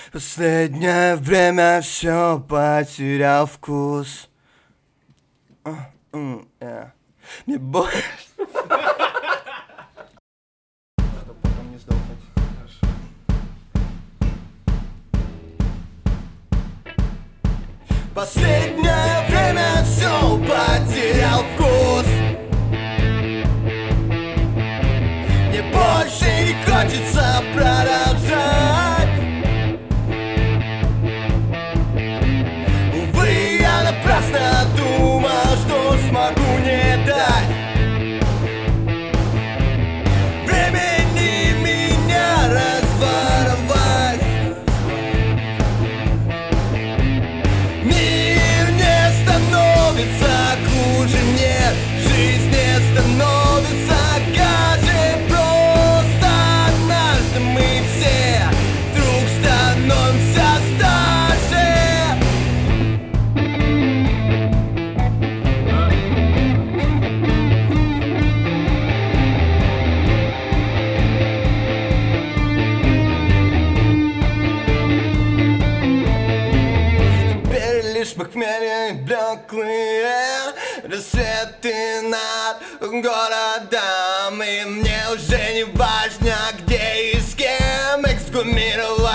Последнее время все потерял вкус. Не бойся. Чтоб потом не сдохнуть. Последнее время все потерял вкус. Мне больше не хочется продолжать. Увы, я напрасно думал, что смогу не дать времени меня разворовать. Мир не становится хуже, нет, жизнь не становится гаже. Просто однажды мы все вдруг становимся старше. Теперь лишь похмелье и блеклые рассветы над городом. И мне уже не важно, где и с кем эксгумировать